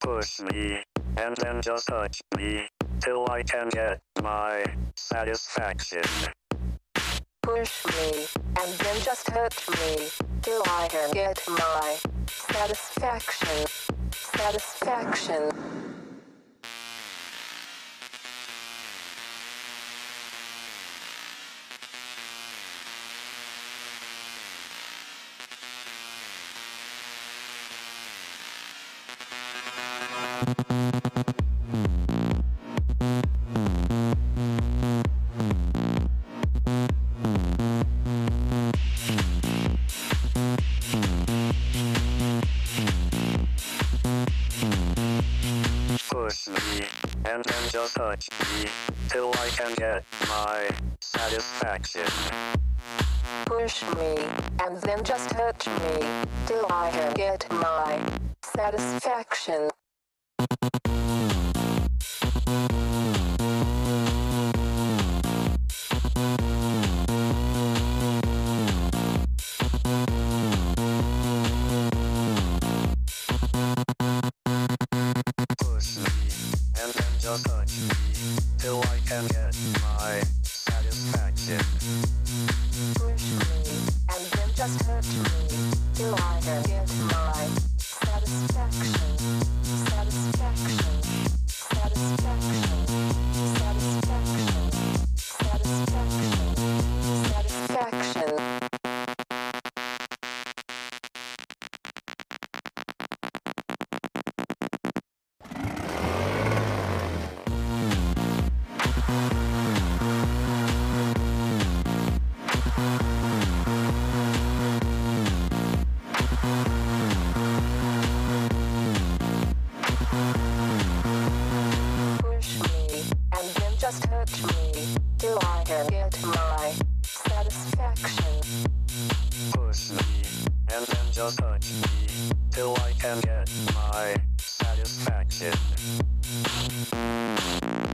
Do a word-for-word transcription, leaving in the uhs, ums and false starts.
Push me, and then just touch me, till I can get my satisfaction. Push me, and then just touch me, till I can get my satisfaction. Satisfaction. Push me, and then just touch me, till I can get my satisfaction. Push me, and then just touch me, till I can get my satisfaction. Push me, and then just touch me, till I can get my satisfaction. Push me, and then just touch me, till I can get my satisfaction. Satisfaction. Satisfaction. Satisfaction. Satisfaction. Satisfaction. Push me, and then just touch me, till I can get my satisfaction. Push me, and then just touch me, till I can get my satisfaction.